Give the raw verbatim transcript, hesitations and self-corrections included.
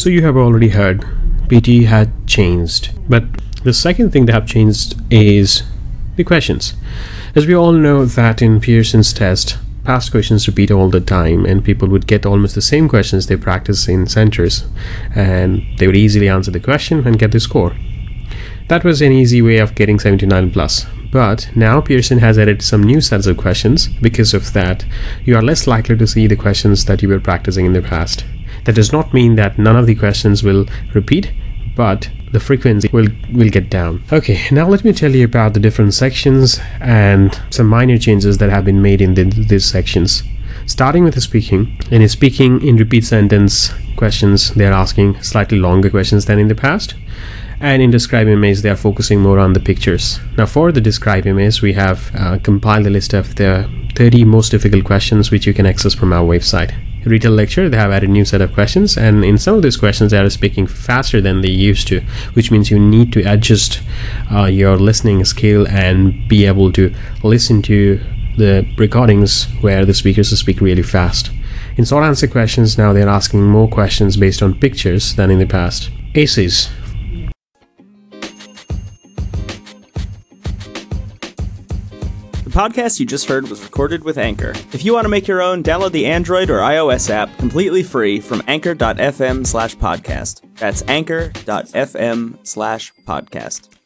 So you have already heard P T had changed, but the second thing they have changed is the questions. As we all know that in Pearson's test, past questions repeat all the time, and people would get almost the same questions they practice in centers, and they would easily answer the question and get the score. That was an easy way of getting seventy-nine plus. But now Pearson has added some new sets of questions. Because of that, you are less likely to see the questions that you were practicing in the past. That does not mean that none of the questions will repeat, but the frequency will, will get down. Okay, now let me tell you about the different sections and some minor changes that have been made in the, these sections. Starting with the speaking. In a speaking in repeat sentence questions, they are asking slightly longer questions than in the past. And in describe image, they are focusing more on the pictures. Now for the describe image, we have uh, compiled a list of the thirty most difficult questions which you can access from our website. Retail lecture, they have added a new set of questions, and in some of these questions they are speaking faster than they used to, which means you need to adjust uh, your listening skill and be able to listen to the recordings where the speakers speak really fast. In short answer questions, now they're asking more questions based on pictures than in the past. A C Es. The podcast you just heard was recorded with Anchor. If you want to make your own, download the Android or iOS app completely free from anchor dot f m slash podcast. That's anchor dot f m slash podcast.